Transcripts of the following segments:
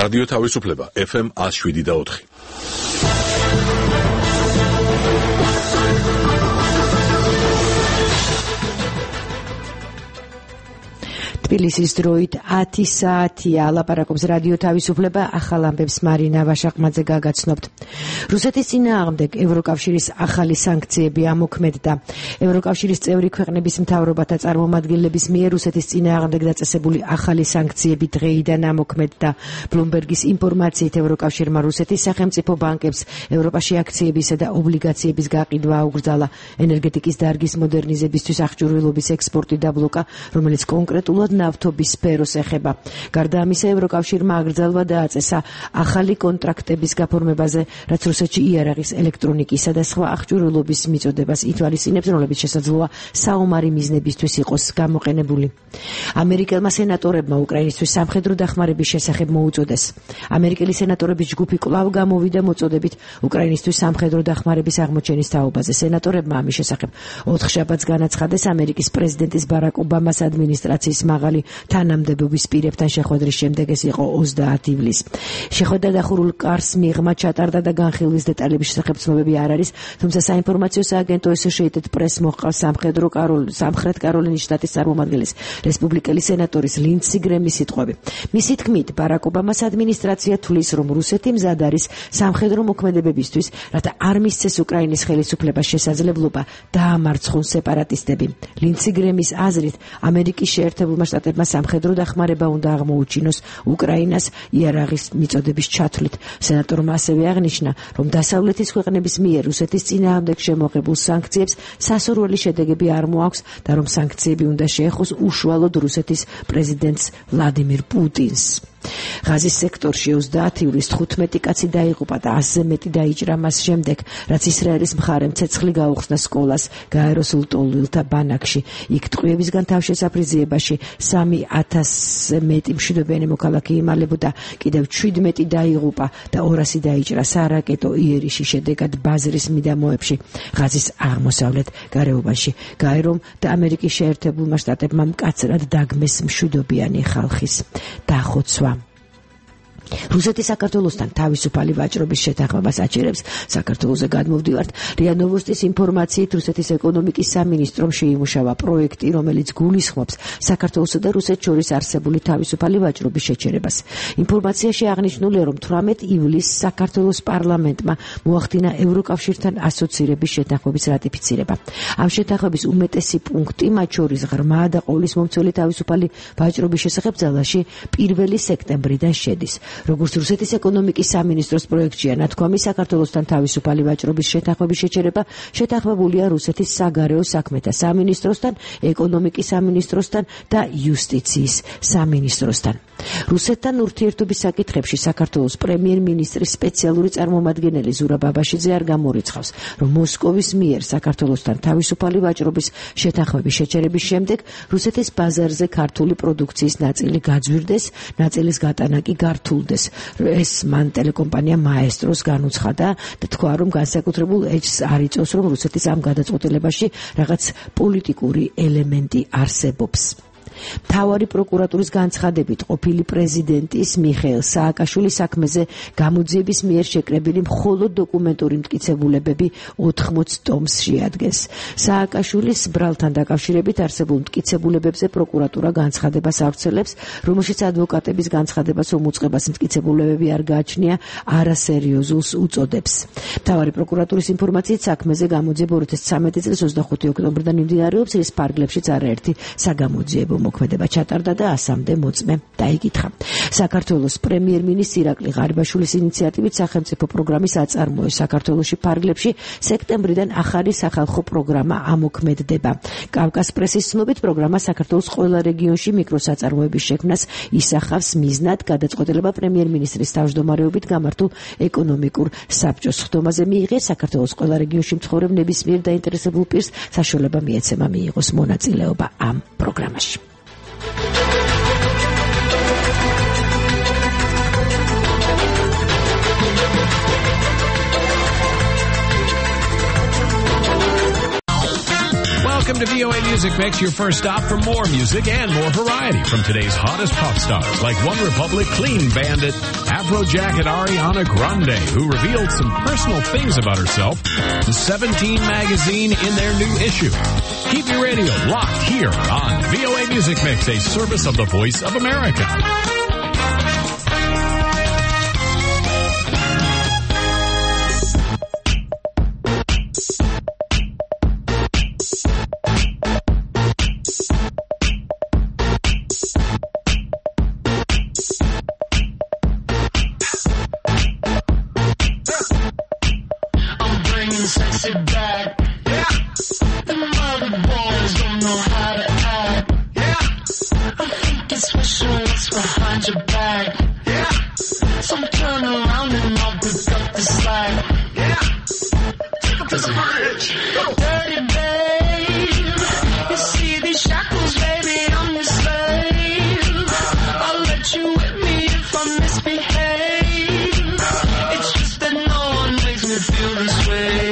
რადიო თავისუფლება FM 107.4. თბილისის დროით 10 საათია. ლაპარაკობს რადიო თავისუფლება. ახალ ამბებს მარინა ვაშაყმაძე გაგაცნობთ. რუსეთის წინააღმდეგ ევროკავშირის ახალი სანქციები ამოქმედდა. ევროკავშირის წევრი ქვეყნების მთავრობათა წარმომადგენლების მიერ რუსეთის წინააღმდეგ დაწესებული ახალი სანქციები დღეიდან ამოქმედდა. ბლუმბერგის ინფორმაციით ევროკავშირმა რუსეთის სახელმწიფო ბანკებს ევროპაში აქციებისა და ობლიგაციების გაყიდვა აუგრძალა. ენერგეტიკის დარგის მოდერნიზებისთვის აღჭურვილობის ექსპორტი დაბლოკა, რომელიც კონკრეტულად ნავთობის სფეროს ეხება. გარდა ამისა, ევროკავშირმა აკრძალვა დააწესა ახალი კონტრაქტების გაფორმებაზე, რაც რუსეთში იარაღის, ელექტრონიკისა და სხვა აღჭურვილობის მიწოდებას ითვალისწინებს, რომლებიც შესაძლოა საომარი მიზნებისთვის იყოს გამოყენებული. ამერიკელმა სენატორებმა უკრაინისთვის სამხედრო დახმარების შესახებ მოუწოდეს. ამერიკელი სენატორების ჯგუფი კვლავ გამოვიდა მოწოდებით უკრაინისთვის სამხედრო დახმარების აღმოჩენის თაობაზე. სენატორებმა ამის შესახებ 4 შაბათს განაცხადეს ამერიკის პრეზიდენტის ბარაკ ობამას ადმინისტრაციის მაღალი თანამდებობის პირებთან შეხვედრის შემდეგ, ეს იყო 30 ივლისს. შეხვედრა დახურულ კარს მიღმა ჩატარდა და განხილვის დეტალების შესახებ ცნობები არ არის, თუმცა საინფორმაციო სააგენტო Associated Press მოჰყავს სამხრეთ კაროლინის შტატის წარმომადგენლის რესპუბლიკელი სენატორის ლინდსი გრემის სიტყვები. მისი თქმით, ბარაკ ობამას ადმინისტრაცია თვლის, რომ რუსეთი მზად არის სამხედრო მოქმედებებისთვის, რათა არ მისცეს უკრაინის ხელისუფლებას შესაძლებლობა დაამარცხონ სეპარატისტები. ლინდსი გრემის აზრით, ამერიკის შეერთებულმა შტატებმა სამხედრო დახმარება უნდა აღმოუჩინოს უკრაინას იარაღის მიწოდების ჩათვლით. სენატორმა ასევე აღნიშნა, რომ დასავლეთის ქვეყნების მიერ რუსეთის წინააღმდეგ შემოღებულ სანქციებს სასურველი შედეგები არ მოაქვს და რომ სანქციები უნდა შეეხოს უშუალოდ რუსეთის პრეზიდენტს ვლადიმირ პუტინს. ღაზის სექტორში 30 ივლისს 15 კაცი დაიღუპა და 100-ზე მეტი დაიჭრა მას შემდეგ, რაც ისრაელის მხარემ ცეცხლი გაუხსნა სკოლას გაეროსულ ტოლვილთა ბანაკში. იქ ტყვიებისგან თავშესაფრიზეებაში 3000-ზე მეტი მშვიდობიანი მოქალაქე იმალებოდა, კიდევ 17 დაიღუპა და 200 დაიჭრა სარაკეტო იერიში შედეგად ბაზრის მიდამოებში ღაზის აღმოსავლეთ გარეუბანში. გაერომ და ამერიკის შეერთებულმა შტატებმა მკაცრად დაგმეს მშვიდობიანი ხალხის დახოცვა. რუსეთი საქართველოსთან თავისუფალი ვაჭრობის შეთანხმებას აჩერებს. საქართველოზე გადმოვდივართ. რია ნოვოსტის ინფორმაციით, რუსეთის ეკონომიკის სამინისტრომ შეიმუშავა პროექტი, რომელიც გულისხმობს საქართველოსა და რუსეთს შორის არსებული თავისუფალი ვაჭრობის შეჩერებას. ინფორმაციაში აღნიშნულია, რომ 18 ივლისს საქართველოს პარლამენტმა მოახდინა ევროკავშირთან ასოცირების შეთანხმების რატიფიცირება. ამ შეთანხმების უმეტესი პუნქტი, მათ შორის ღრმა და ყოვლისმომცველი თავისუფალი ვაჭრობის შესახებ ძალაში 1 სექტემბრიდან შედის. როგორც რუსეთის ეკონომიკის სამინისტროს პროექტშია ნათქვამი, საქართველოსთან თავისუფალი ვაჭრობის შეთანხმების შეჩერება შეთანხმებულია რუსეთის საგარეო საქმეთა სამინისტროსთან, ეკონომიკის სამინისტროსთან და იუსტიციის სამინისტროსთან. რუსეთთან ურთიერთობის საკითხებში საქართველოს პრემიერ-მინისტრის სპეციალური წარმომადგენელი ზურაბ აბაშიძე არ გამორიცხავს, რომ მოსკოვის მიერ საქართველოსთან თავისუფალი ვაჭრობის შეთანხმების შეჩერების შემდეგ რუსეთის ბაზარზე ქართული პროდუქციის ნაწილი გაძვირდეს, ნაწილის გატანა კი გართულდეს. ეს მან ტელეკომპანია მაესტროს განუცხადა და თქვა, რომ განსაკუთრებულ ეჭს არ იწვევს, რომ რუსეთის ამ გადაწყვეტილებაში რაღაც პოლიტიკური ელემენტი არსებობს. მთავარი პროკურატურის განცხადებით, ყოფილი პრეზიდენტის მიხეილ სააკაშვილის საქმეზე გამოძიების მიერ შეკრებილი მხოლოდ დოკუმენტური მტკიცებულებები 80 ტომს შეადგენს. სააკაშვილის ბრალთან დაკავშირებით არსებულ მტკიცებულებებზე პროკურატურა განცხადებას ავრცელებს, რომელშიც ადვოკატების განცხადებას, რომ უწყებას მტკიცებულებები არ გააჩნია, არასერიოზულს უწოდებს. მთავარი პროკურატურის ინფორმაციით, საქმეზე გამოძიება 2013 წლის 25 ოქტომბრიდან მიმდინარეობს, რის ფარგლებშიც არაერთი საგამოძიებო მოქმედება ჩატარდა და 100-მდე მოწმე დაიკითხა. საქართველოს პრემიერ-მინისტრი ირაკლი ღარიბაშვილის ინიციატივით სახელმწიფო პროგრამის აწარმოებს საქართველოში ფარგლებში სექტემბრიდან ახალი სახალხო პროგრამა ამოქმედდება. კავკას პრესის ცნობით, პროგრამა საქართველოს ყველა რეგიონში მიკროსაწარმოების შექმნას ისახავს მიზნად, გადაწყვეტილება პრემიერ-მინისტრის თავმჯდომარეობით გამართულ ეკონომიკურ საბჭოს ხდომაზე მიიღეს საქართველოს ყველა რეგიონში მცხოვრებ ნებისმიერ დაინტერესებულ პირს საშუალება მიეცემა მიიღოს მონაწილეობა ამ პროგრამაში. Welcome to VOA Music Mix, your first stop for more music and more variety from today's hottest pop stars like One Republic, Clean Bandit, Afrojack, and Ariana Grande, who revealed some personal things about herself to 17 magazine in their new issue. Keep your radio locked here on VOA Music Mix, a service of the Voice of America. Sexy back, yeah. The mother boys don't know how to act, yeah. I think it's special what's behind your back, yeah. So turn around and I'll pick up the slack, yeah. Take them to the bridge, dirty babe. You see these shackles, baby, I'm your slave. I'll let you whip me if I misbehave. It's just that no one makes me feel this way.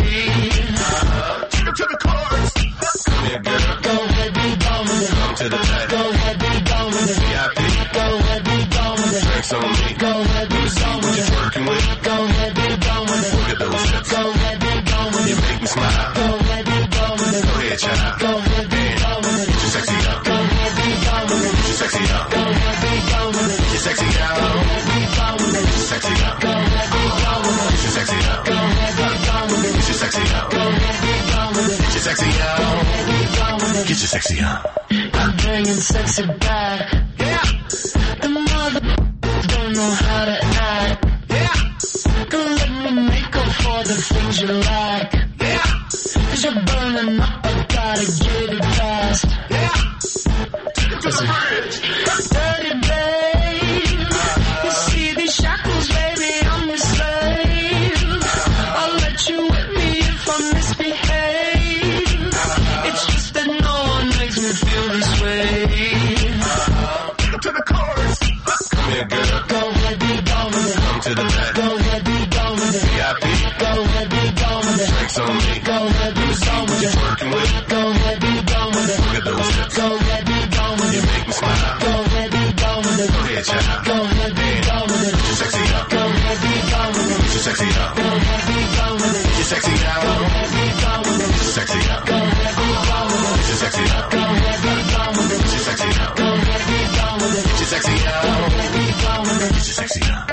To the chorus. Come here, girl. Go ahead, be gone with it. Come to the back. Go ahead, be gone with it. VIP. Go ahead, be gone with it. Drinks on me. Go ahead, be gone with it. Working with. Go ahead, be gone with it. Look at those hips. Go ahead, be gone with it. You make me smile. Go ahead, be gone with it. Go ahead, child. Go ahead, be gone with it. Get your sexy out. Go ahead, be gone with it. Get your sexy out. Go ahead, be gone with it. Get your sexy out. Go ahead, be gone with it. Get your sexy out. Go ahead, be gone with it. Get your sexy out. Go ahead, be gone with it. Get your sexy out. Go ahead, be gone with it. Get your sexy out. Get your sexy out. I'm bringing sexy back. Yeah. The mother don't know how to act. Yeah. Don't let me make up for the things you lack. Yeah. Cause you're burning up, I gotta get it fast. Yeah. Take it to the bridge. Dirty babe. You see these shackles, baby, I'm your slave. I'll let you whip me if I misbehave. It's just that no one makes me feel this way. Take it to the chorus. Come here, girl. Go ahead, be gone with it. Come to the back. Go ahead, be gone with it. VIP. Go ahead, be gone with it. Drinks on me. Go ahead, be gone with it. Working with. Go ahead, be gone with it. Look at those hips. Go ahead, be gone with it. You make me smile. Go ahead, be gone with it. Go ahead, child. Go ahead, be gone with it. Get your sexy out. Go ahead, be gone with it. Get your sexy out. Go ahead, be gone with it. Get your sexy out. Go ahead, be gone with it. Get your sexy out. Go ahead, be gone with it. Get your sexy out. Go ahead, be gone with it. Get your sexy out. Go ahead, be gone with it. Get your sexy out. Go ahead, be gone with it. Get your sexy out.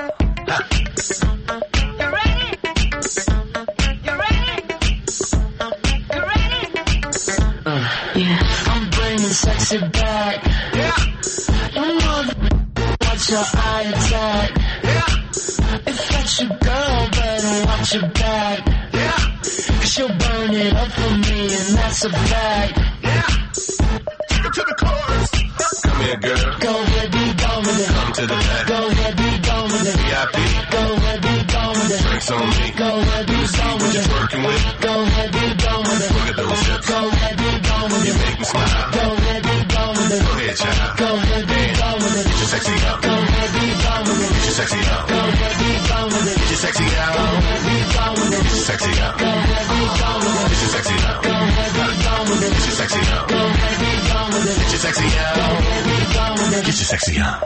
You ready? You ready? You ready? Yeah. I'm bringing sexy back. Yeah. You mother, watch your eye attack. Yeah. If that's your girl, better watch your back. Yeah. Cause she'll burn it up for me, and that's a fact. Yeah. Take it to the chorus. Come here, girl. Go ahead, be gone with it. Come to the back. Go ahead, be gone with it. VIP. Go ahead, be gone with it. Drinks on me. Go ahead, be gone with it. Working with. Go ahead, be gone with it. Look at those hips. Go ahead, be gone with it. You make me smile. Go ahead, be gone with it. Go ahead, child. Go ahead, be gone with it. Get your sexy out. Go ahead, be gone with it. Get your sexy out. Go ahead, be gone with it. Get your sexy out. Go ahead, be gone with it. Get your sexy out. Go ahead, be gone with it. Get your sexy out. Go ahead, be gone with it. Get your sexy out. Go ahead, be gone with it. Get your sexy out. Go ahead, be gone with it. Get your sexy out.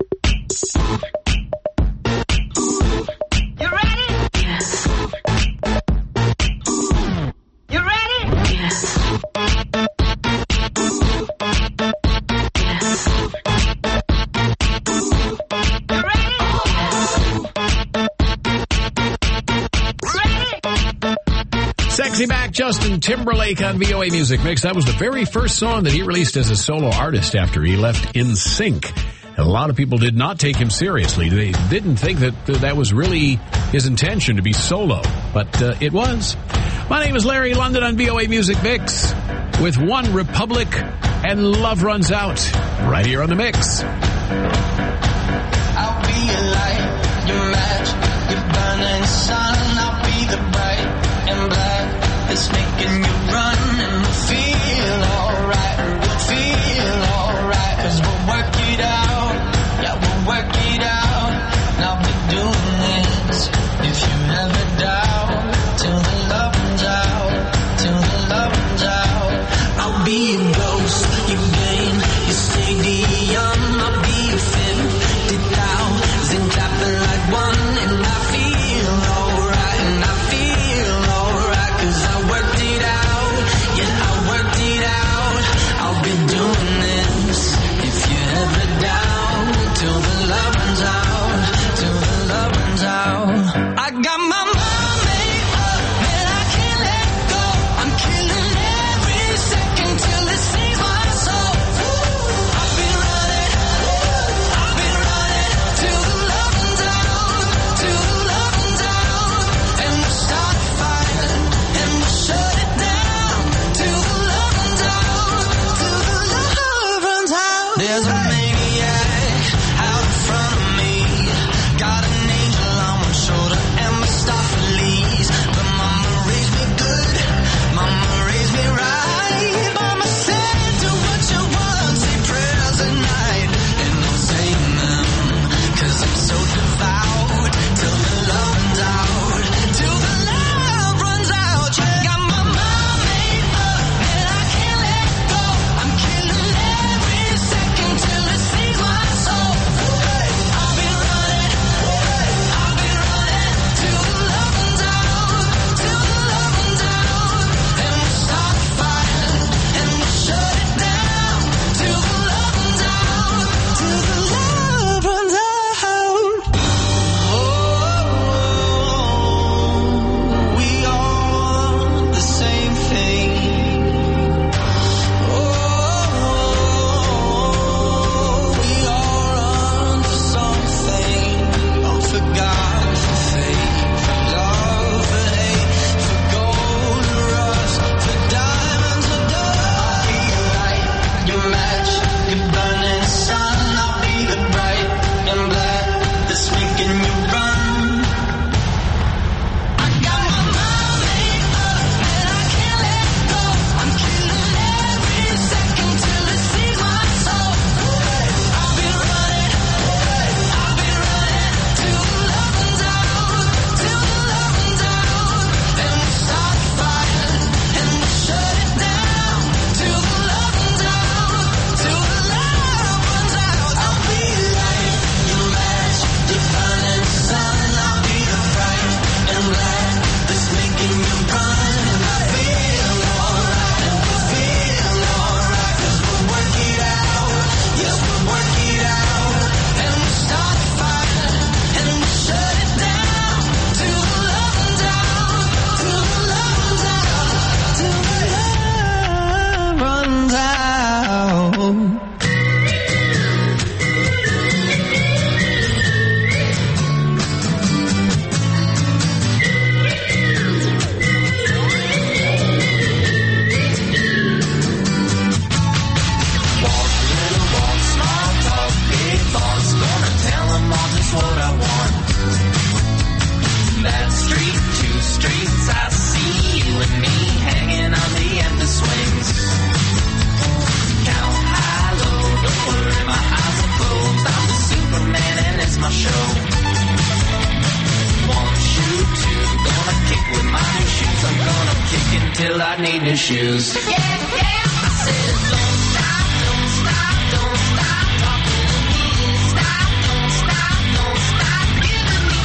You ready? Yes. You ready? Yes. You ready? Ready? Sexy back, Justin Timberlake on VOA Music Mix. That was the very first song that he released as a solo artist after he left NSYNC. A lot of people did not take him seriously. They didn't think that that was really his intention to be solo, but it was. My name is Larry London on VOA Music Mix with One Republic and Love Runs Out right here on the mix. I'll be your light, your match, your burning sun. I'll be the bright and black that's making you run, and we'll feel alright. We'll feel alright, 'cause we'll work it out. Yeah, we'll work it out. And I'll be doing this if you have a doubt. Till the love runs out, till the love runs out. I'll be in your shoes. Yeah, yeah. I said, don't stop, don't stop, don't stop talking to me. Stop, don't stop, don't stop giving me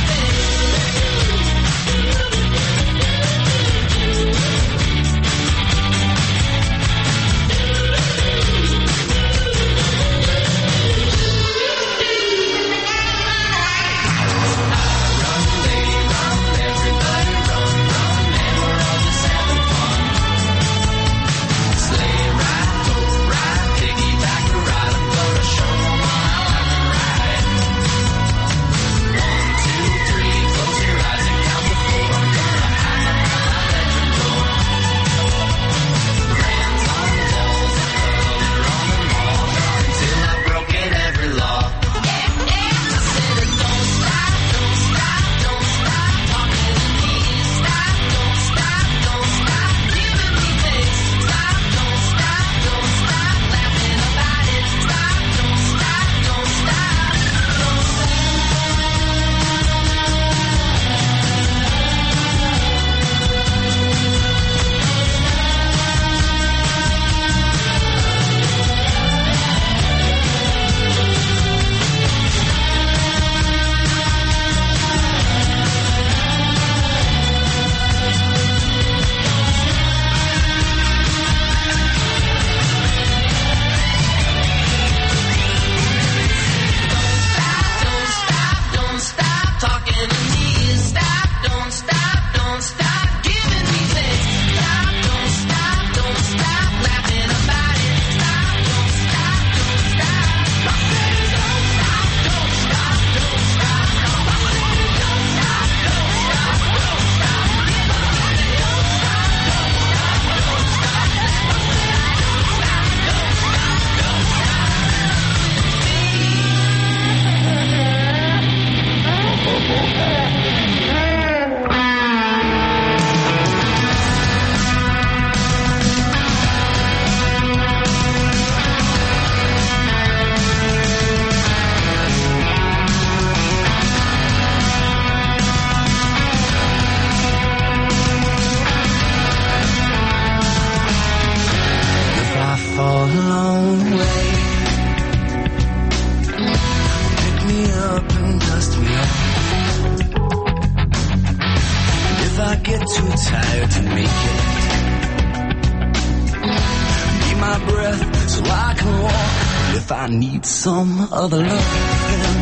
some other love.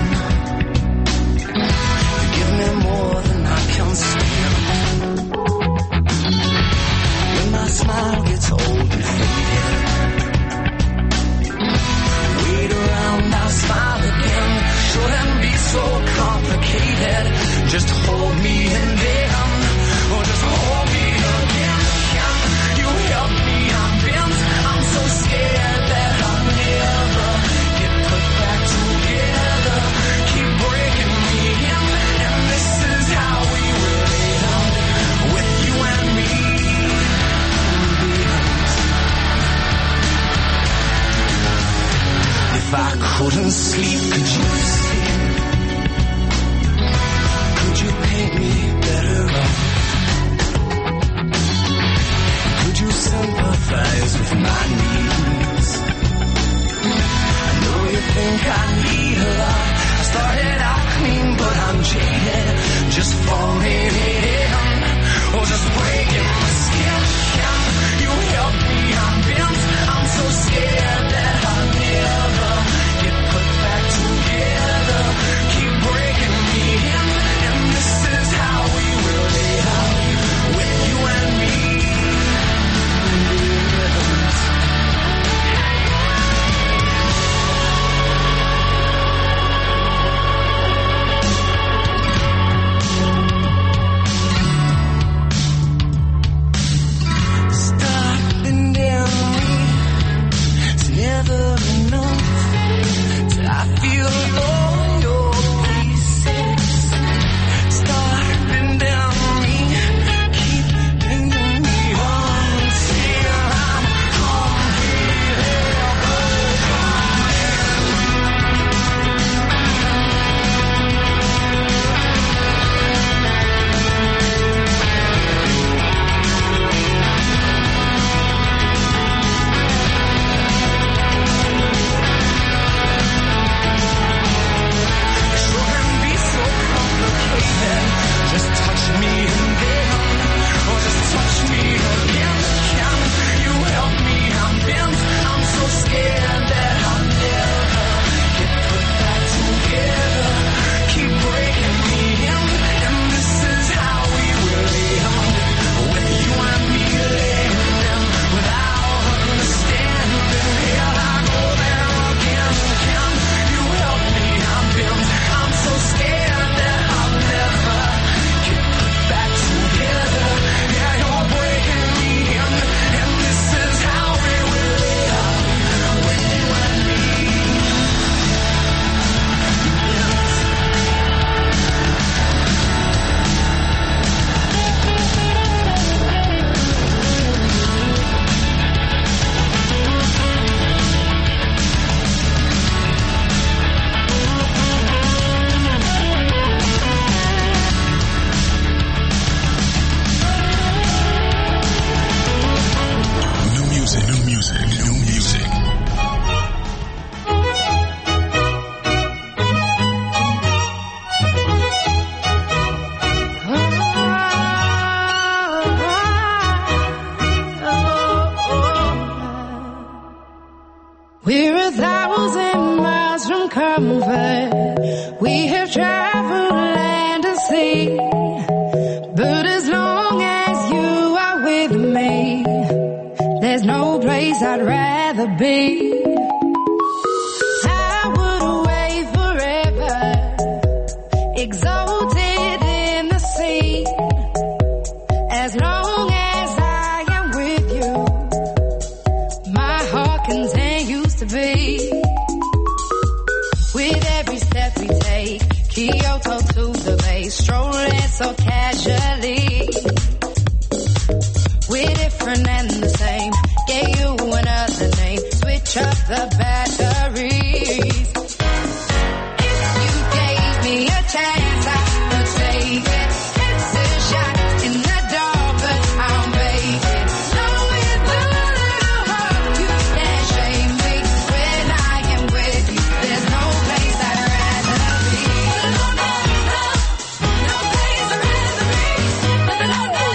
Give me more than I can stand. When my smile gets old and faded, wait around, I'll smile again. Shouldn't be so complicated. Just hold me and then, or just hold me again. Can you help me? I'm bent. I'm so scared that I'll never get put back together. Keep breaking me in, and this is how we will end, with you and me. If I couldn't sleep, could you see? Could you paint me better off? Could you sympathize with my needs? I know you think I need a lot. I started out clean, but I'm jaded. Just falling in, or just breaking my skin. Can you help me? I'm bent. I'm so scared that I'll never get put back together. Keep breaking me in, and this is how we will live, with you and me. Stop. comfort. We have traveled land and sea, but as long as you are with me, there's no place I'd rather be. I would away forever, exalted in the sea, as long as I am with you, my heart continues to beat. With every step we take, Kyoto to the bay, strolling so casually. We're different and the same, gave you another name, switch up the batteries. If you gave me a chance, I would take it. It's a shot in the dark, but I'll make it. Knowing the little hope you can't shame me. When I am with you, there's no place I'd rather be. No place I'd rather be. No place I'd rather be.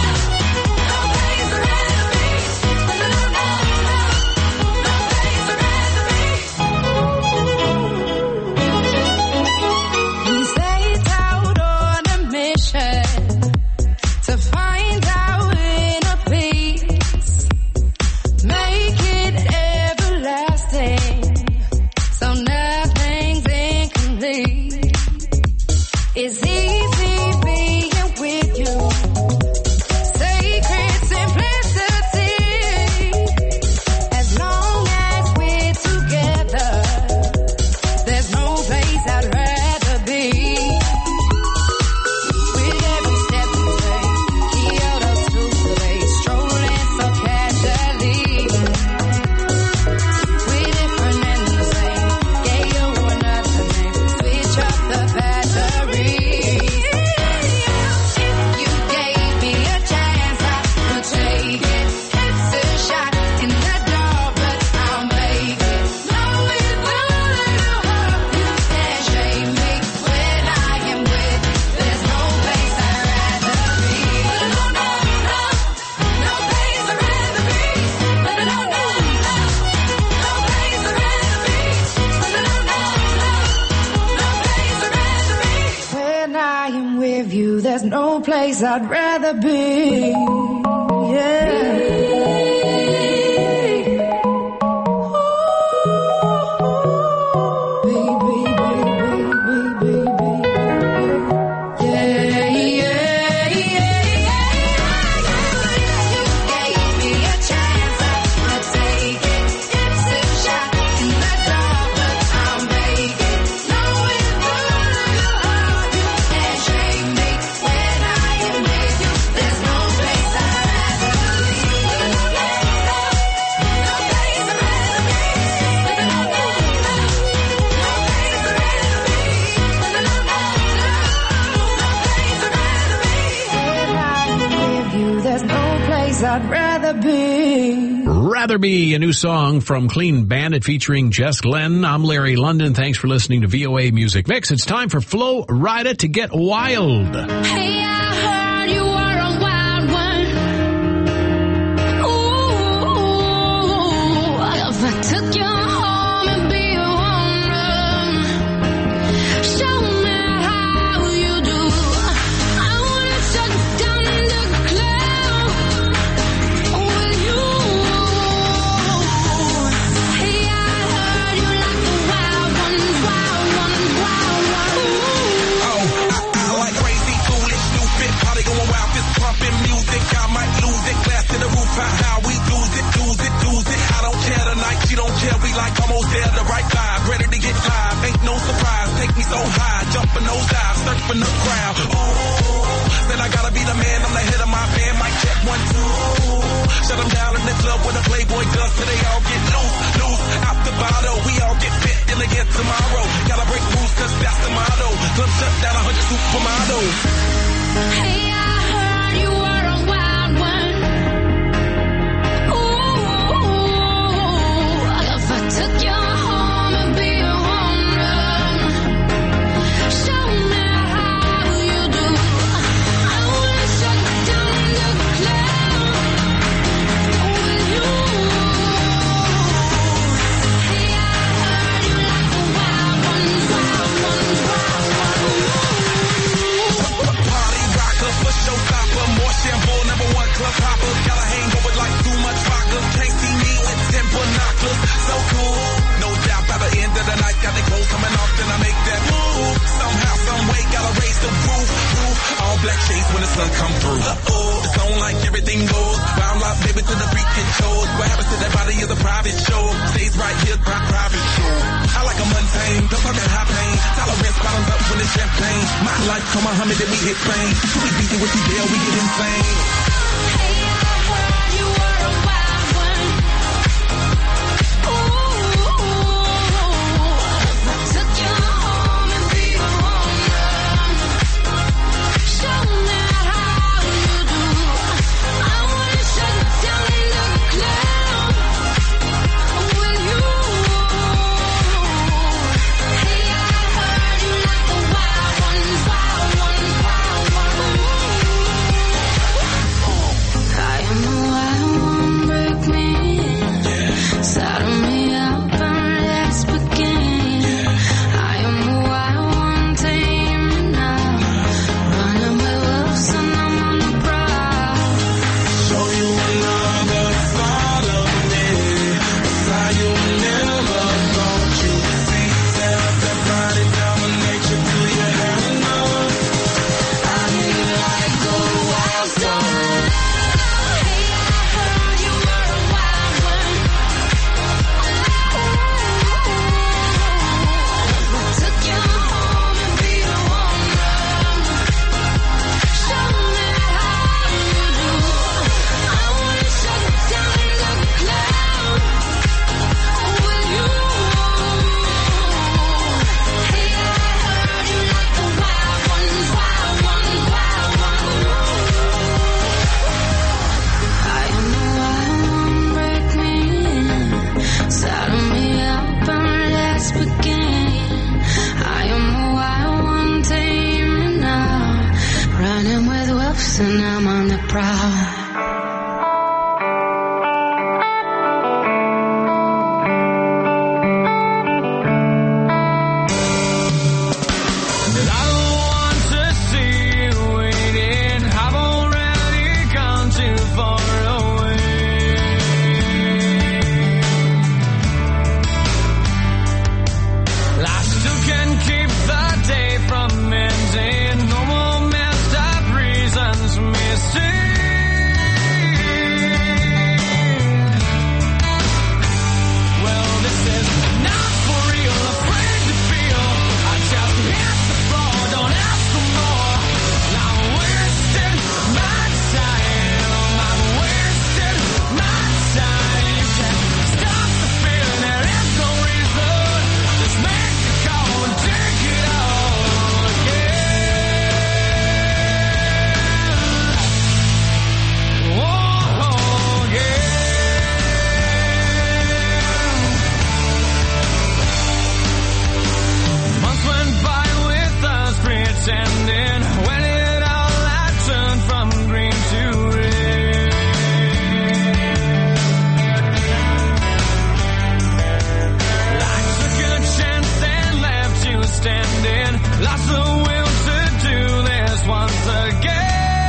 We set out on a mission to find our inner peace, make it everlasting, so nothing's incomplete. It's easy being with you, sacred simplicity. As long as we're together, there's no place I'd rather be. With every step we take, Kyoto to the bay, strolling so casually. We're different and the same, gave you another name, switch up the batteries. If you gave me a chance, I would take it. It's a shot in the dark, but I'll make it. Knowing the little hope you can't shame me. When I am with you, there's no place I'd rather be. No place I'd rather be. No place I'd rather be. When I am with you, there's no place I'd rather be. Yeah. I'd rather be. Rather Be, a new song from Clean Bandit featuring Jess Glenn. I'm Larry London. Thanks for listening to VOA Music Mix. It's time for Flo Rida to get wild. Hey, I heard you were a wild one. Ooh, if I took you home and be a woman, show me how you do. I wanna shut down the cloud with you. Hey, I heard you like the wild ones, wild ones, wild ones. I like crazy, foolish, stupid, party going wild, fist pumping music. I might lose it, glass to the roof, how we lose it, lose it, lose it. I don't care tonight, she don't care, we like almost there, the right vibe, ready to get live. Ain't no surprise, take me so high, jumping those dives, surfing the crowd. Oh, then I gotta be the man, I'm the head of my band, mic check 1, 2. Shut them down in the club with a Playboy does, till they all get loose, loose, out the bottle. We all get fit, then again tomorrow. Gotta break rules, cause that's the motto. Club shut down 100 supermodels. Hey, I heard you were a wild one. Ooh, if I took you home and be a woman, show me how you do. I wanna shut down the cloud with you. Hey, I heard you like a wild one, done come through. It's on like everything goes. Wild out, baby, to the freak it shows. What happens to that body is a private show. Stays right here, private show. I like a mundane, don't talk that high pain. Tolerance bottoms up when it's champagne. My life, come Muhammad, then we hit fame. So we beat it with the deal, we get insane. Hey, I heard you were a wild one. Ooh, I took you home and beat a home run. Show me how you do. I wanna shut down and look clown. Will you? Hey, I heard you like the wild ones, wild ones, wild ones. I am the wild one, break me in. Saddle me up and let's begin. I am the wild one, tame me now. Running with wolves and I'm on the prowl. Show you another side of me. A side you never thought you'd see. Tell that body dominate you till you have enough. I need like a wild star. Hey, I heard you were a wild one. Took you home and beat a home run. Show me how you do. I wanna shut down and look clown. Will you? Hey, I heard you like the wild ones, wild ones, wild ones. I am the wild one, break me in. Saddle me up and let's begin. I am the wild one, tame me now. Running with wolves and I'm on the prowl. But I don't want to see you waiting. I've already gone too far away. I still can keep the day from ending. No more messed up reasons missing. Well, this is not for real, afraid to feel. I just hit the floor, don't ask for more. I'm wasting my time, I'm wasting my time. You can't stop the feeling, there is no reason. Just make the call and take it all again. Oh, yeah. Months went by with us pretending. When it all I turned from green to red. I took a chance and left you standing. Lost the will to do this once again.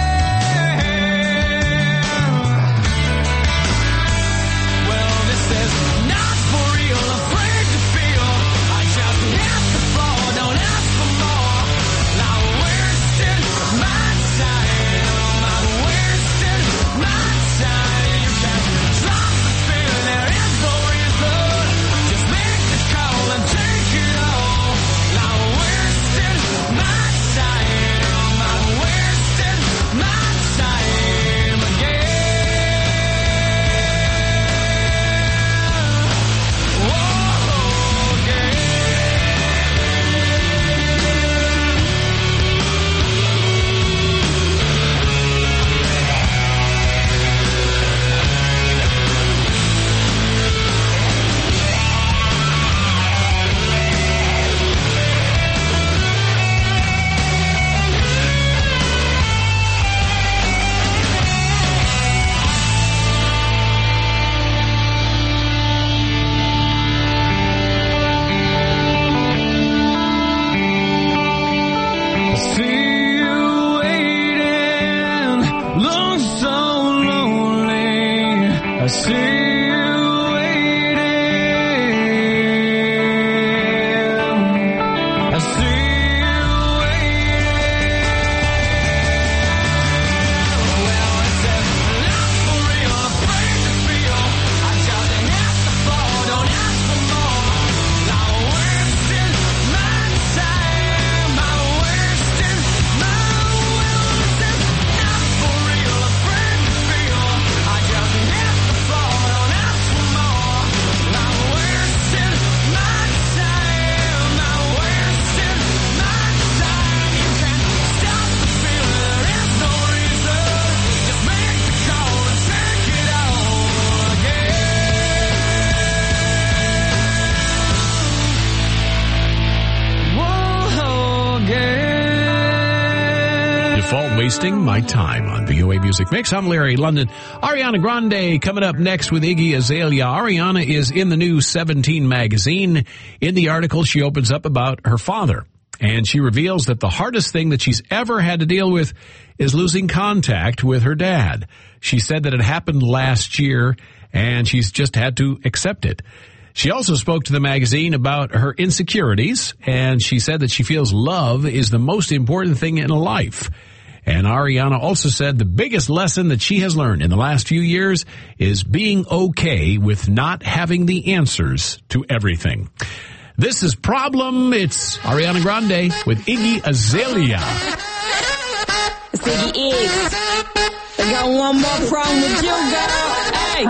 Well, this is not for real, afraid to feel. I just hit the floor, don't ask for more. I wasted my time, I wasted my time. You can't stop the feeling, there is no reason. Just make the call and take it all. I wasted my time, I wasted my time again. Oh, yeah. I see you waiting, look so lonely. I see you waiting. I see you waiting. Wasting My Time on VOA Music Mix. I'm Larry London. Ariana Grande coming up next with Iggy Azalea. Ariana is in the new 17 magazine. In the article, she opens up about her father, and she reveals that the hardest thing that she's ever had to deal with is losing contact with her dad. She said that it happened last year, and she's just had to accept it. She also spoke to the magazine about her insecurities, and she said that she feels love is the most important thing in life. And Ariana also said the biggest lesson that she has learned in the last few years is being okay with not having the answers to everything. This is Problem. It's Ariana Grande with Iggy Azalea. It's Iggy Iggs. I got one more problem with you, girl. Hey.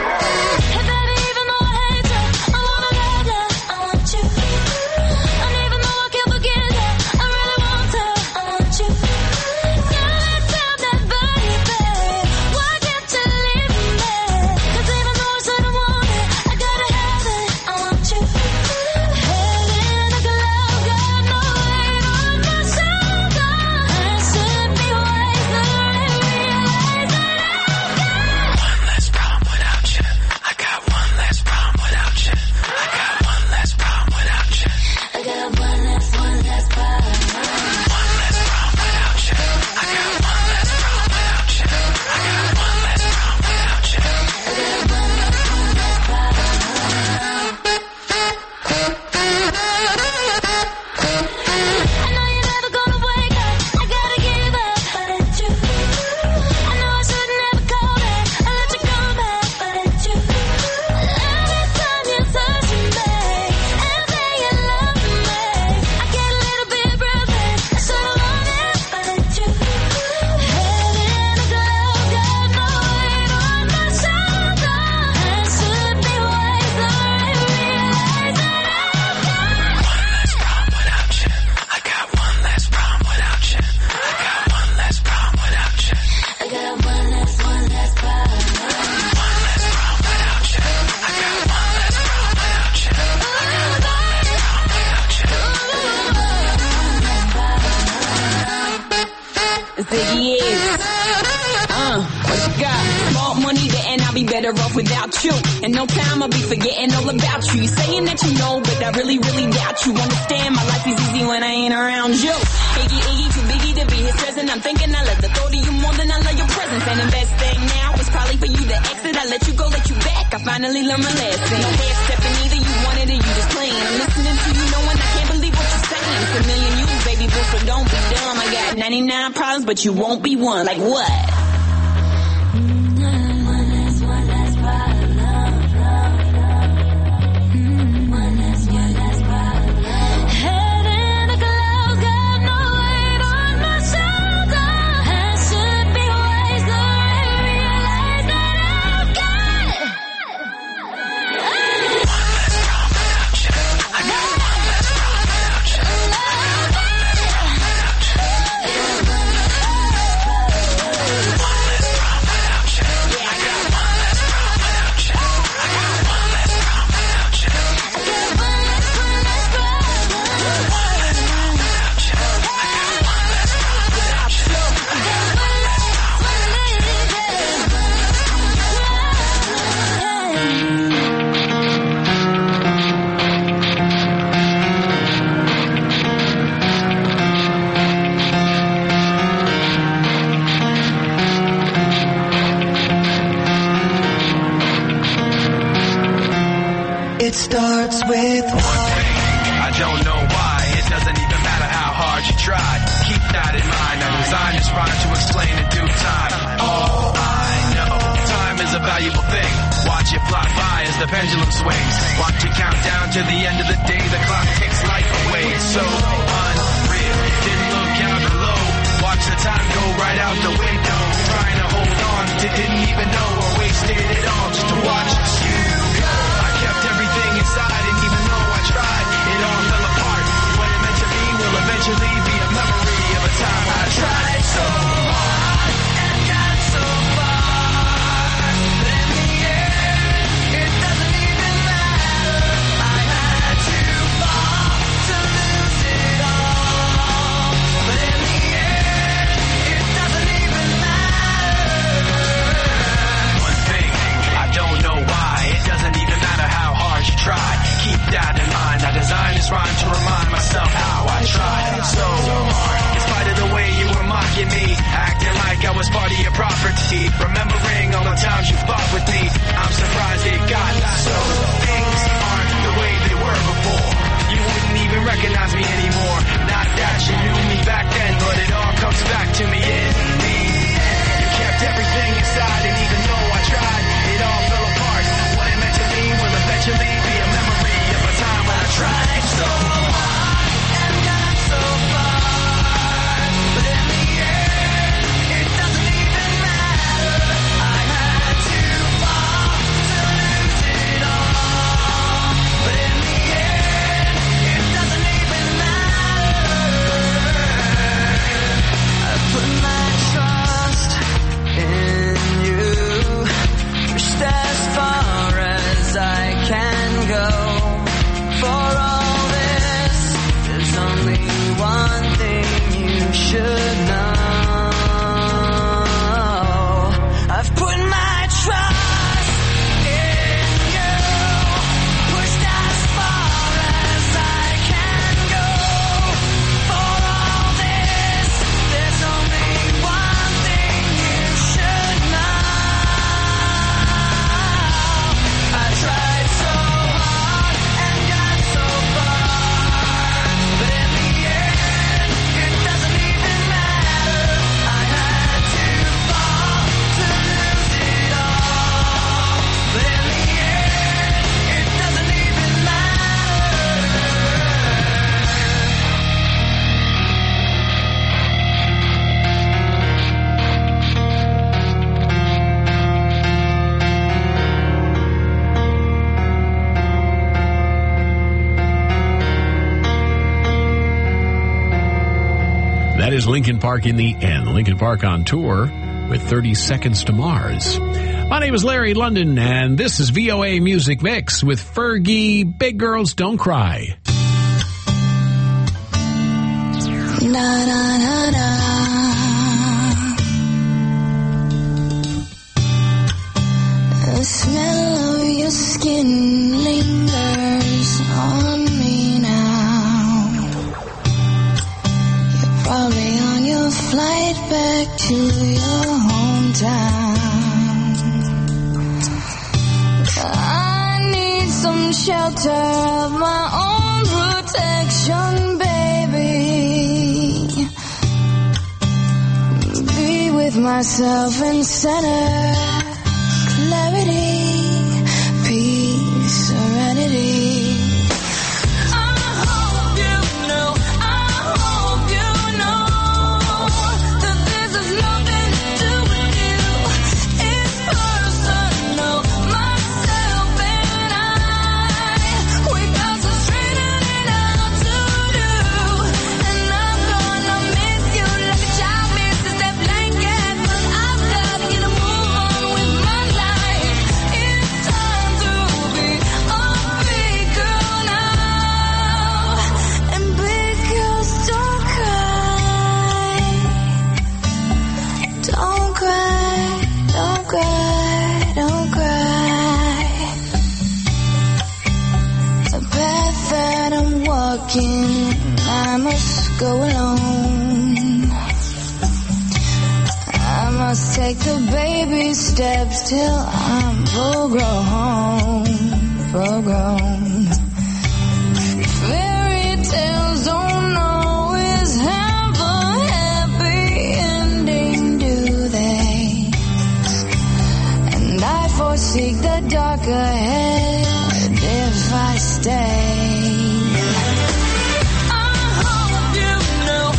And no time I'll be forgetting all about you. You're saying that you know, but I really, really doubt you. Understand my life is easy when I ain't around you. Iggy, Iggy, too biggie to be his present. I'm thinking I love the thought of you more than I love your presence. And the best thing now is probably for you to exit. I let you go, let you back. I finally learned my lesson. No half stepping either, you wanted it, you just playing. I'm listening to you knowing I can't believe what you're saying. It's a million you, baby boo, so don't be dumb. I got 99 problems, but you won't be one. Like what? It starts with one thing. I don't know why. It doesn't even matter how hard you try. Keep that in mind. I'm designed to try to explain in due time. All I know, time is a valuable thing. Watch it fly by as the pendulum swings. Watch it count down to the end of the day. The clock takes life away. It's so unreal. Didn't look out below. Watch the time go right out the window. Trying to hold on to didn't even know or wasted it all just to watch you go. I kept everything inside, and even though I tried, it all fell apart. What it meant to be will eventually be a memory of a time I tried so hard and got so far. But in the end, it doesn't even matter. I had to fall to lose it all. But in the end, it doesn't celebrity, remembering all the times you fought with me. I'm surprised it got so. Things aren't the way they were before. You wouldn't even recognize me anymore. Not that you knew me back then, but it all comes back to me in the end. You kept everything inside, and even though I tried, it all fell apart. What it meant to me will eventually be a memory of a time when I tried so hard and got so far. But in the end, it doesn't even matter. I had to fall to lose it all. But in the end, it doesn't even matter. I put my trust in you. Pushed as far as I can go. For all this, there's only one thing you should know. I've put my trust in you. Pushed as far as I can go. For all this, there's only one thing you should know. I tried so hard and got so far, but in the end, it doesn't even matter. I had to fall to lose it all, but in the end, it doesn't even matter. That is Linkin Park in the end. Linkin Park on tour with 30 Seconds to Mars. My name is Larry London, and this is VOA Music Mix with Fergie, Big Girls Don't Cry. Na na na na. The smell of your skin lingers on me now. You're probably on your flight back to your hometown. I need some shelter of my own protection, baby. Be with myself and center clarity, peace, serenity. I hope you know that this has nothing to do with you. It's personal, myself and I. We got some straightening out to do, and I'm gonna miss you like a child misses that blanket. But I've got to get a move on with my life. It's time to be a big girl now, and big girls don't cry. Don't cry, don't cry, don't cry. The path that I'm walking, I must go alone. I must take the baby steps till I'm full grown. Fairy tales don't always have a happy ending, do they? And I foresee the dark ahead if I stay. I hope you know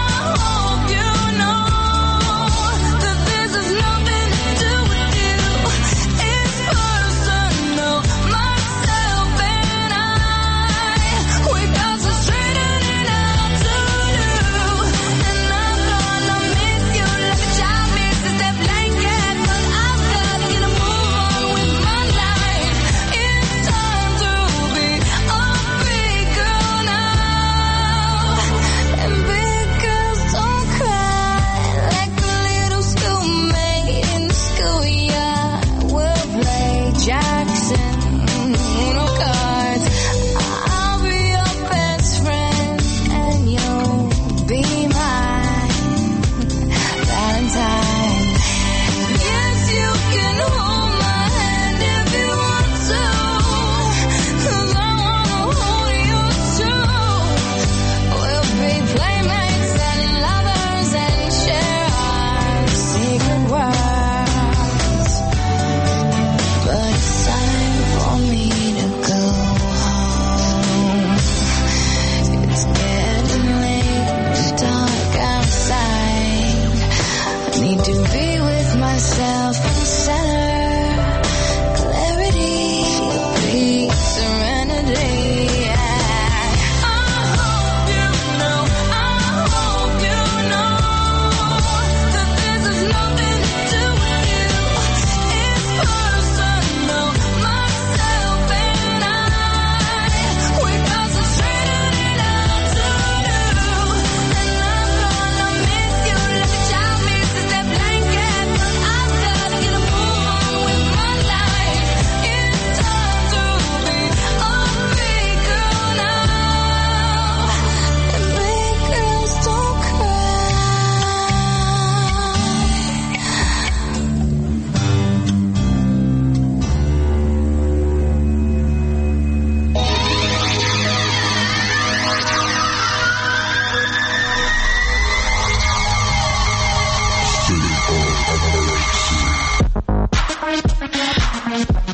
that this has nothing to do with you. It's personal, myself and I. We got some straightening out to do, and I'm gonna miss you like a child misses that blanket. But I've got to get a move on with my life.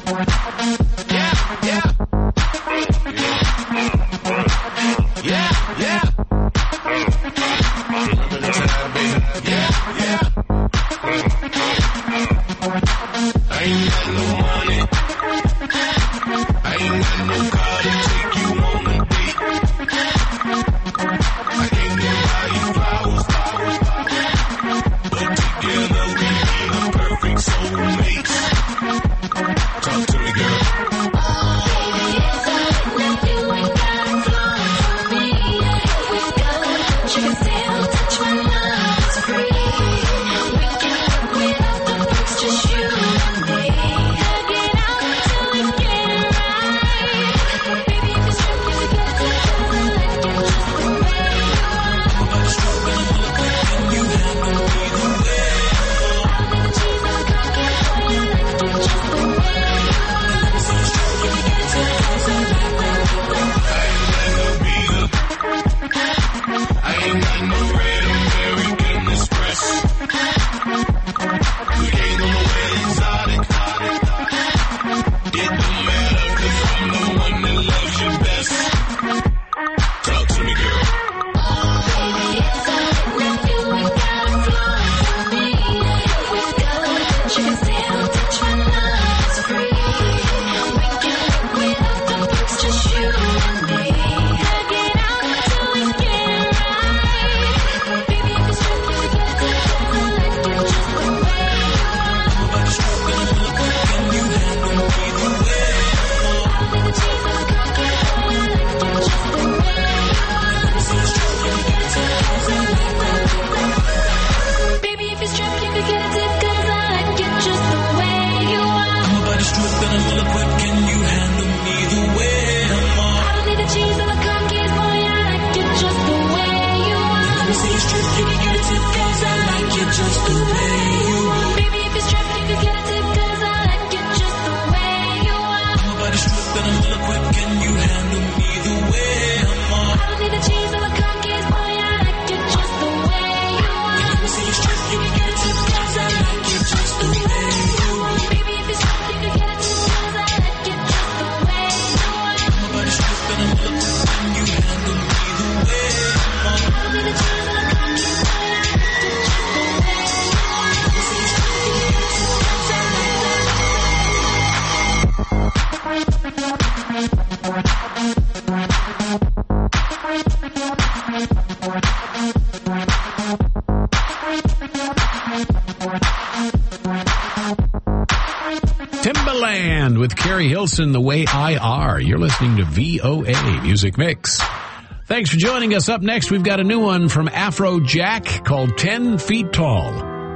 Timbaland with Carrie Hilson, The Way I Are. You're listening to VOA Music Mix. Thanks for joining us. Up next, we've got a new one from Afrojack called 10 Feet Tall.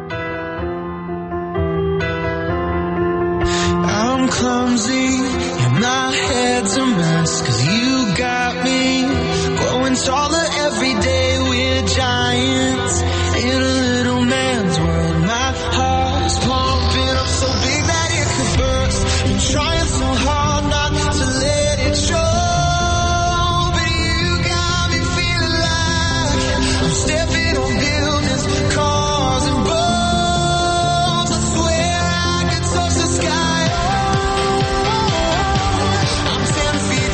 I'm clumsy and my head's a mess, 'cause you got me growing taller every day. We're giants in a little man's world. My heart is pumping up so big that it could burst. I'm trying so hard not to let it show, but you got me feeling like I'm stepping on buildings, cars and boats. I swear I could touch the sky. I'm 10 feet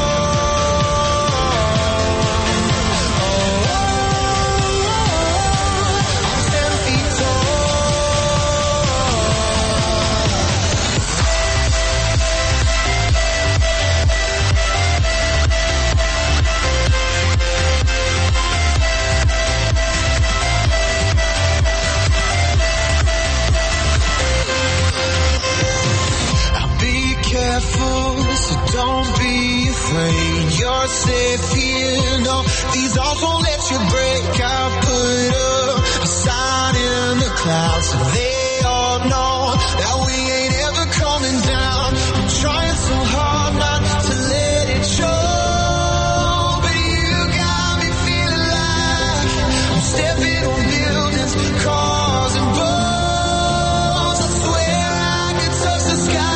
so don't be afraid. You're safe here. No, these odds won't let you break. I put up a sign in the clouds so they all know that we ain't ever coming down. I'm trying so hard not to let it show, but you got me feeling like I'm stepping on buildings, cars and boats. I swear I could touch the sky.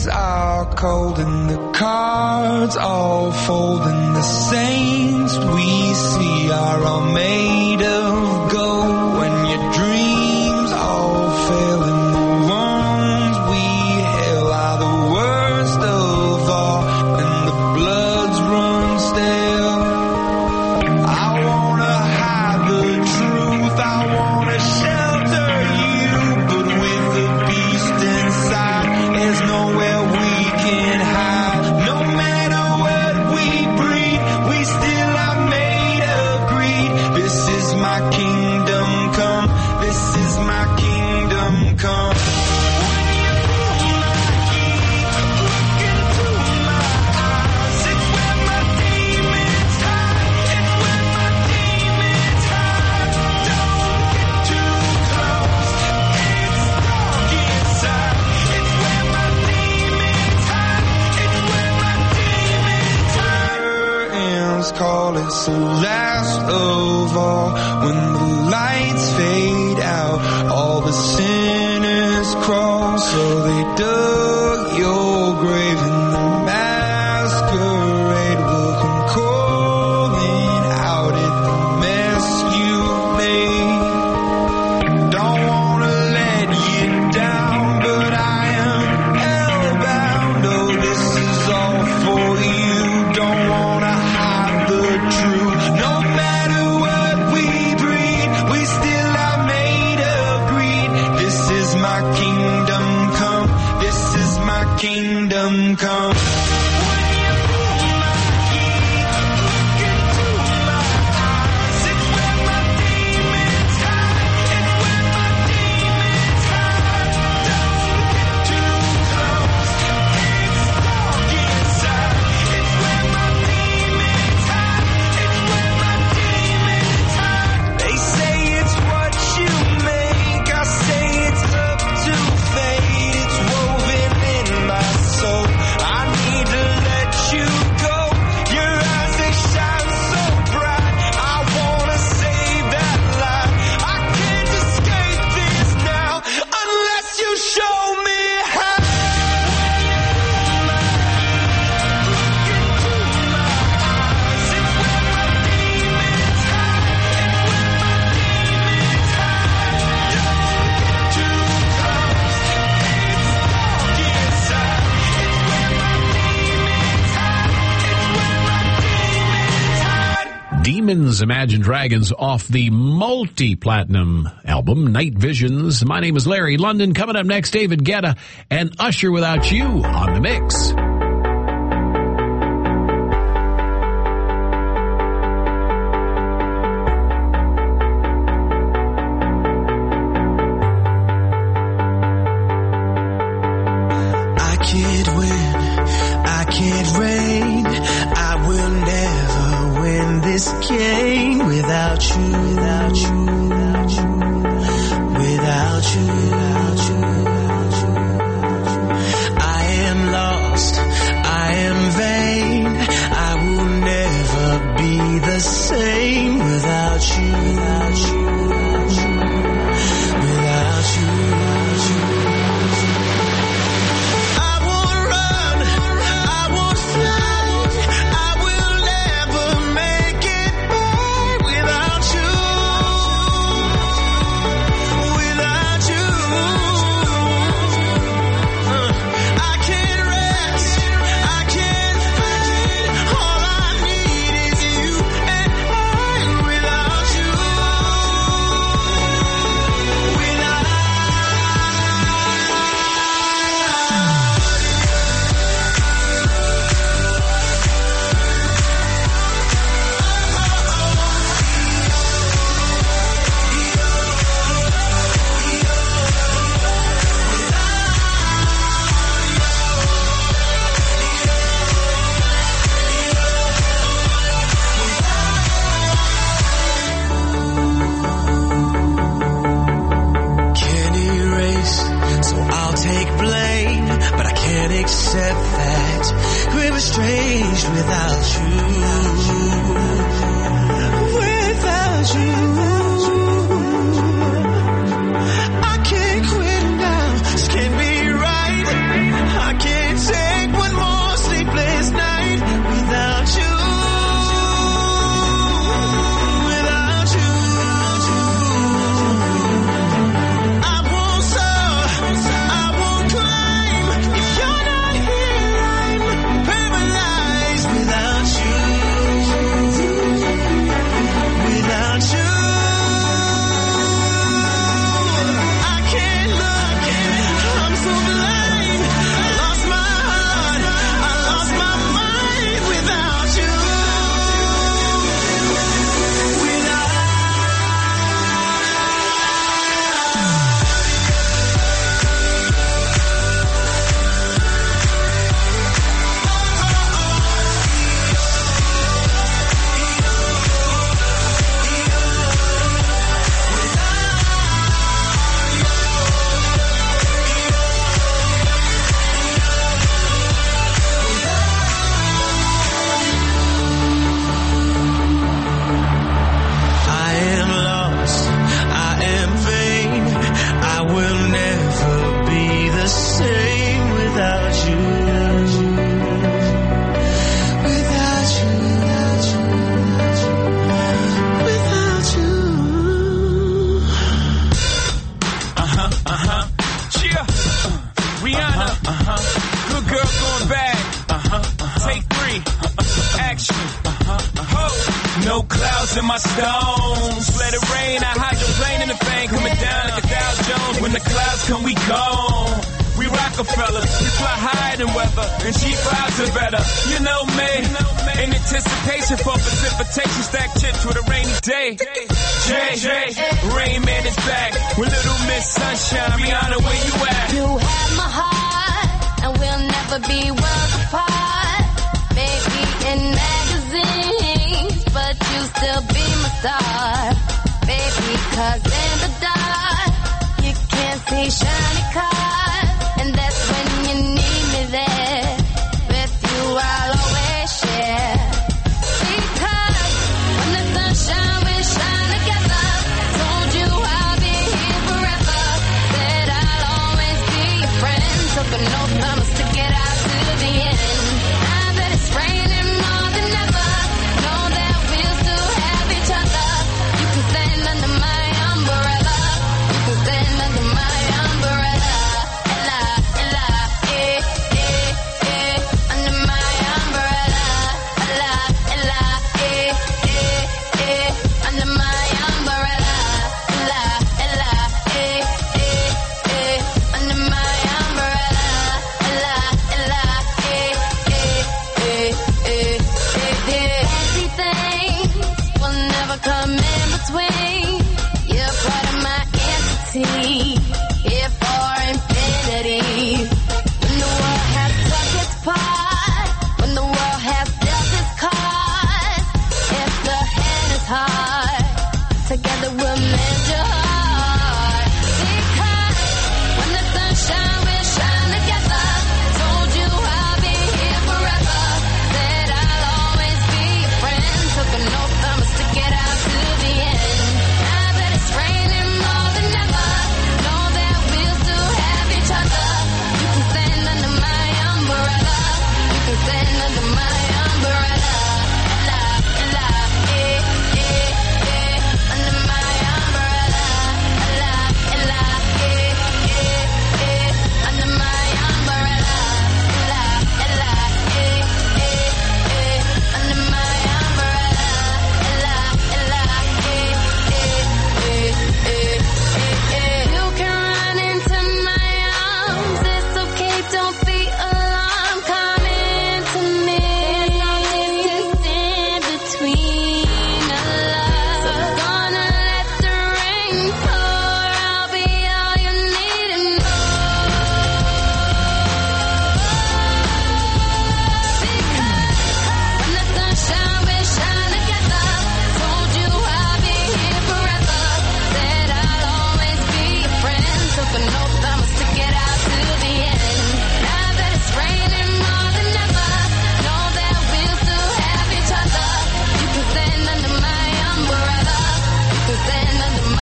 are cold and the cards all fold, and the saints we see are all made of gold. When your dreams all fail and the ones we hail are the worst of all, and the bloods run stale. I wanna hide the truth, I wanna shelter you, but with the beast inside, there's nowhere we can hide. No matter what we breed, we still are made of greed. This is my kingdom come, this is my kingdom come. Call it's the last of all. When the lights fade out, all the sinners crawl. So they dug your grave, and the masquerade will come calling out at the mess you made. Don't wanna let you down, but I am hellbound. Oh, this is all for you. Don't wanna hide the truth. No matter what we breed, we still are made of greed. This is my kingdom come, this is my kingdom come. They say it's what you make, I say it's up to fate. It's woven in my soul, I need to let you go. Your eyes, they shine so bright, I wanna save that light. I can't escape this now, unless you show me how. Demons, Imagine Dragons off the multi-platinum album, Night Visions. My name is Larry London. Coming up next, David Guetta and Usher Without You on The Mix. I can't win, I can't reign, I will never win this game without you, without you, without you, without you, without you, without you. I am lost, I am vain, I will never be the same without you, without you, without you, without you, without you. I won't run, I won't fly, I will never make it back without you, without you. I can't rest, I can't fight, all I need is you and I without you, without can't erase, so I'll take blame, but I can't accept that we were strange without you, without you. I can't quit now, this can't be right, I can't stars in my stones. Let it rain, I hydroplane in the vein, coming down like a Dow Jones. When the clouds come, we gone. We Rockefellers, we fly higher than weather, and she flies it better. You know me, in anticipation for precipitation, stack chips with a rainy day. Jay, Rain Man is back with Little Miss Sunshine. Rihanna, where you at? You have my heart, and we'll never be worlds apart. Maybe in magazines, but you still be my star. Baby, 'cause in the dark, you can't see shiny cars. And that's when you need me there. With you I'll always share. Because when the sunshine will shine together. Told you I'll be here forever. Said I'll always be your friend. Took an oath, promise